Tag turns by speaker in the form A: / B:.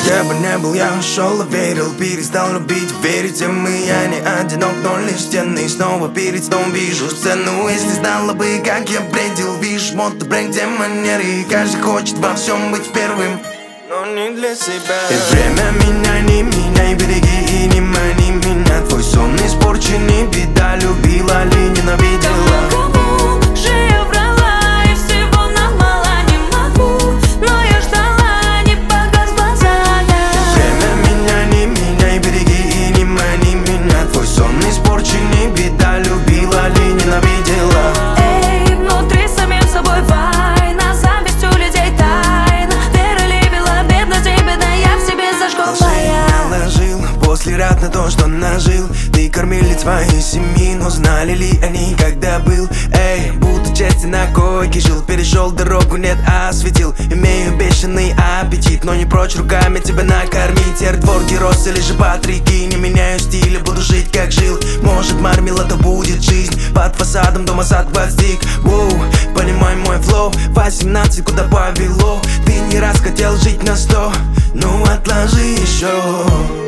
A: Где бы не был, я шел и верил. Перестал любить, верить и мы. Я не одинок, но лишь стены. И снова перед сном вижу сцену. Если знала бы, как я бредил. Видишь, мотобренд, где манеры. Каждый хочет во всем быть первым, но не для себя. И время меняй, береги и не мани меня. Твой сон испорчен, и беда. Любила ли, ненавидела?
B: Кому же я врала, и всего нам мало не могу, но я ждала, не погас глаза.
A: Время меняй, береги и не мани меня. Твой сон испорчен, и беда. Любила ли, ненавидела?
B: Эй, внутри самим собой война, зависть у людей тайна. Вера любила, бедность и беда, я в себе зажгла фая.
A: Наложил после рад на то, что нажил. Ты кормилец твоей семьи, но знали ли они, когда был? Эй, будто части на койке жил. Перешел дорогу, нет, осветил. Имею бешеный аппетит, но не прочь руками тебя накормить. Эрдворги, рос или же Патрики. Не меняю стиля, буду жить как жил. Может, мармелада будет жизнь. Под фасадом дома сад гвоздик. Воу, понимай мой флоу. 18, куда повело. Ты не раз хотел жить на 100, ну отложи еще.